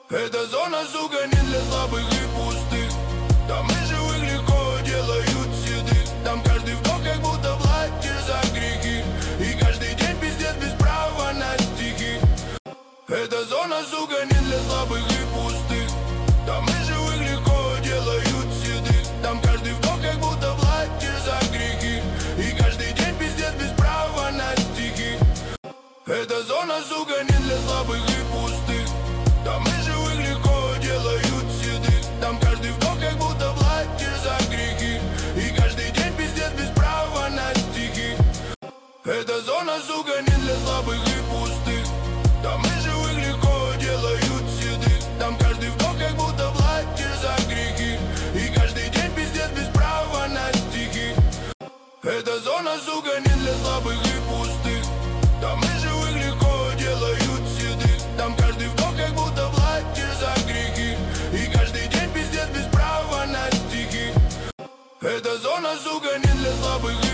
Эта зона, сука, не для слабых и пустых. Там и живых легко делают седых. Там каждый вдох как будто платишь за грехи. И каждый день пиздец без права на стихи. Эта зона, сука, не для слабых и пустых. Там и живых легко делают седых. Там каждый вдох как будто платишь за грехи. И каждый день пиздец без права на стихи. Эта зона, сука, не для слабых и пустых. Там и живых легко делают седых. Там каждый вдох как будто платишь за грехи. И каждый день пиздец без права на стихи. Эта зона, сука, не для слабых и пустых. Там и живых легко делают седых. Там каждый вдох как будто платишь за грехи. И каждый день пиздец без права на стихи. Эта зона, сука, не для слабых и пустых. Там и живых легко делают седых. Там каждый вдох как будто платишь за грехи. И каждый день пиздец без права на стихи. Эта зона, сука, не для слабых